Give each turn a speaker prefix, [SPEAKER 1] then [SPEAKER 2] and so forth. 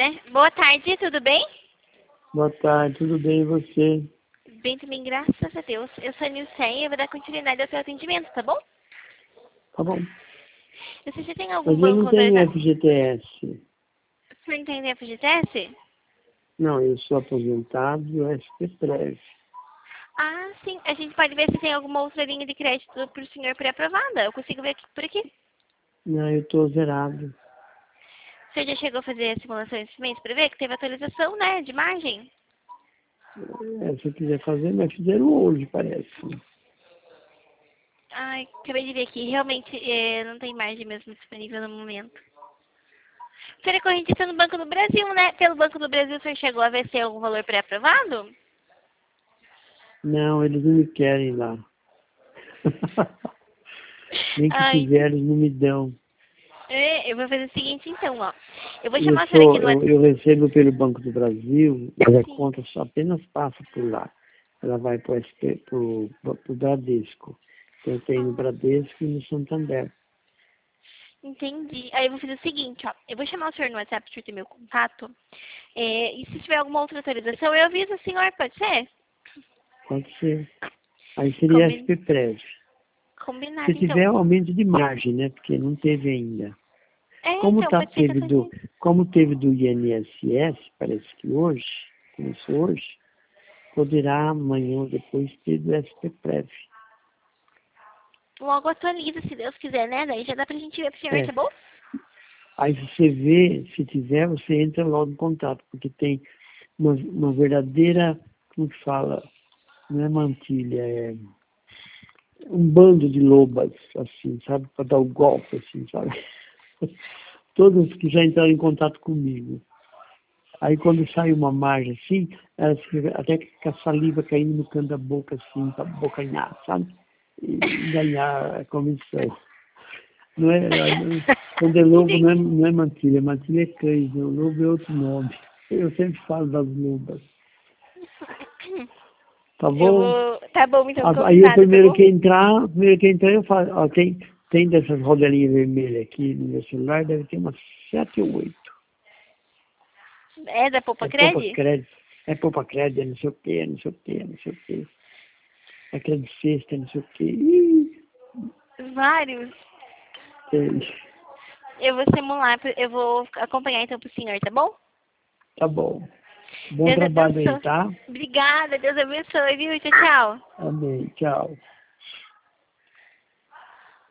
[SPEAKER 1] né? Boa tarde, tudo bem?
[SPEAKER 2] Boa tarde, tudo bem e você?
[SPEAKER 1] Bem também, graças a Deus. Eu sou a Nilceia e eu vou dar continuidade ao seu atendimento, tá bom?
[SPEAKER 2] Tá bom.
[SPEAKER 1] Você já tem algum
[SPEAKER 2] Mas eu
[SPEAKER 1] banco
[SPEAKER 2] não tenho
[SPEAKER 1] autorizado?
[SPEAKER 2] FGTS.
[SPEAKER 1] Você não tem FGTS?
[SPEAKER 2] Não, eu sou aposentado do SPPrev.
[SPEAKER 1] Ah, sim. A gente pode ver se tem alguma outra linha de crédito para o senhor pré-aprovada. Eu consigo ver aqui, por aqui.
[SPEAKER 2] Não, eu tô zerado.
[SPEAKER 1] O senhor já chegou a fazer a simulação esse mês para ver que teve atualização, né, de margem?
[SPEAKER 2] Se você quiser fazer, mas fizeram hoje, parece.
[SPEAKER 1] Ai, acabei de ver aqui. Realmente não tem margem mesmo disponível no momento. O senhor é correntista no Banco do Brasil, né? Pelo Banco do Brasil, o senhor chegou a ver se tem algum valor pré-aprovado?
[SPEAKER 2] Não, eles não me querem lá. Nem que
[SPEAKER 1] Ai,
[SPEAKER 2] quiser, eles não me dão.
[SPEAKER 1] eu vou fazer o seguinte então, ó. Eu vou
[SPEAKER 2] Eu,
[SPEAKER 1] chamar a senhora aqui
[SPEAKER 2] sou,
[SPEAKER 1] no
[SPEAKER 2] eu,
[SPEAKER 1] WhatsApp.
[SPEAKER 2] eu recebo pelo Banco do Brasil, mas a
[SPEAKER 1] Sim,
[SPEAKER 2] conta só apenas passa por lá. Ela vai para o Bradesco. Então, eu tenho no Bradesco e no Santander.
[SPEAKER 1] entendi. Aí eu vou fazer o seguinte, ó. Eu vou chamar o senhor no WhatsApp para o senhor ter meu contato. E se tiver alguma outra atualização, eu aviso o senhor, pode ser?
[SPEAKER 2] Pode ser. Aí seria
[SPEAKER 1] Combi-
[SPEAKER 2] SPPrev. Se
[SPEAKER 1] Combinado,
[SPEAKER 2] tiver
[SPEAKER 1] então.
[SPEAKER 2] aumento de margem, né? Porque não teve ainda.
[SPEAKER 1] Então, pode ser que eu faça isso.
[SPEAKER 2] Como teve do INSS, parece que hoje, começou hoje, poderá amanhã ou depois ter do SPPrev.
[SPEAKER 1] Logo atualiza, se Deus quiser, né? Daí já dá pra gente ver pro senhor,
[SPEAKER 2] É.
[SPEAKER 1] tá bom?
[SPEAKER 2] Aí se você vê, se tiver, você entra logo em contato, porque tem uma verdadeira, como que fala, não é mantilha, é um bando de lobas, assim, sabe, para dar o golpe, assim, sabe? Todas que já entraram em contato comigo. Aí quando sai uma margem assim, elas ficam até com a saliva caindo no canto da boca, assim, para bocanhar, sabe? E ganhar a comissão. Não é, quando é lobo
[SPEAKER 1] Entendi.
[SPEAKER 2] não é mantilha é cães, né? O lobo é outro nome. Eu sempre falo das lobas. Tá
[SPEAKER 1] Eu
[SPEAKER 2] bom?
[SPEAKER 1] vou. Tá bom, então,
[SPEAKER 2] Aí o
[SPEAKER 1] combinado, tá bom?
[SPEAKER 2] primeiro que entrar eu falo, ó, tem dessas rodelinhas vermelhas aqui no meu celular, deve ter umas 7 ou 8.
[SPEAKER 1] É da Poupa
[SPEAKER 2] É poupa
[SPEAKER 1] Cred?
[SPEAKER 2] crédito, é não sei o quê, é não sei o quê, é não sei o quê. É crédito sexta, é não sei o quê. Ih,
[SPEAKER 1] Vários.
[SPEAKER 2] tem.
[SPEAKER 1] Eu vou simular, eu vou acompanhar então pro senhor, tá bom?
[SPEAKER 2] Tá bom. Bom
[SPEAKER 1] Deus
[SPEAKER 2] trabalho aí,
[SPEAKER 1] abençoe.
[SPEAKER 2] tá?
[SPEAKER 1] Obrigada, Deus abençoe, viu? Tchau, tchau.
[SPEAKER 2] Amém. Tchau.